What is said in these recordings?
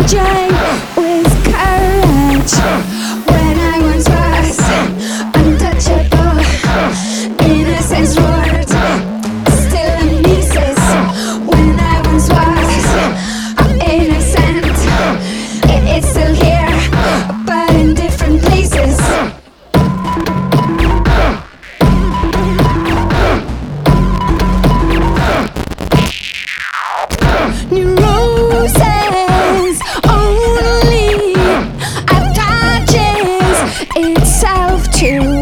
joy with courage. When I once was untouchable, innocence roared, still in pieces. When I once was innocent, it's still here, but in different places. New roses only attaches itself to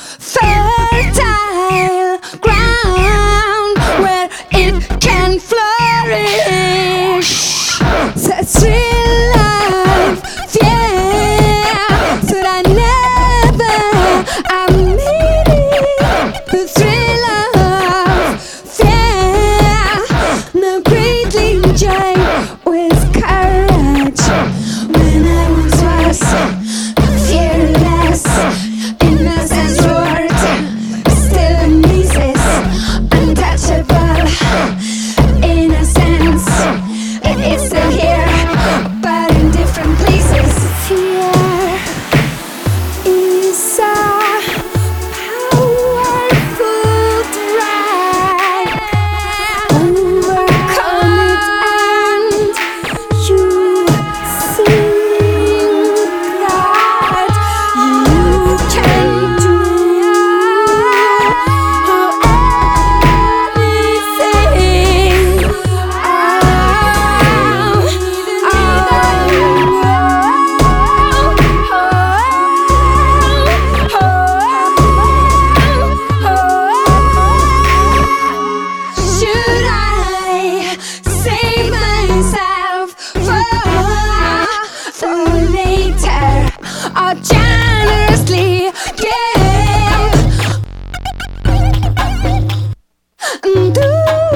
fertile ground where it can flourish. Such real life, yeah, that I never am needing the thrill of fear. Now greatly enjoy with courage. When I once was fearless, innocence roared, still in pieces, untouchable. Innocence, it's still here, but in different places. Fear is a powerful drive. Overcome it and you think that you can do anything. Should I save myself for later, or generously give? Do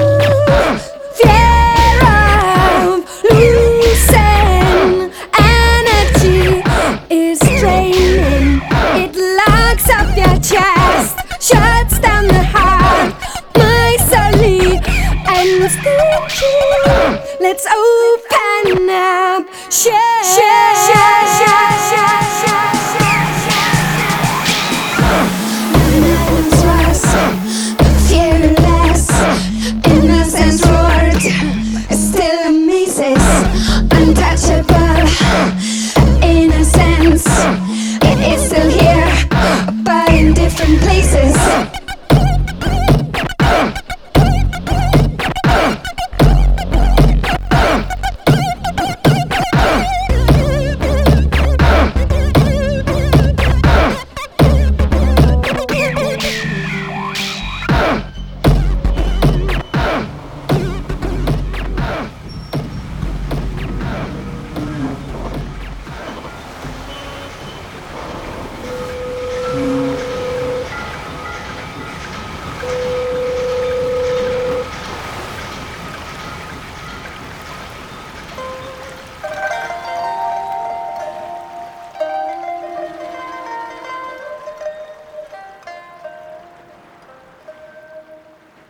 fear of losing energy is draining. It locks up your chest, shuts down the heart, miserly and stingy. Let's open up, share, share, share, share, share, share, share. When I once was fearless, innocence roared.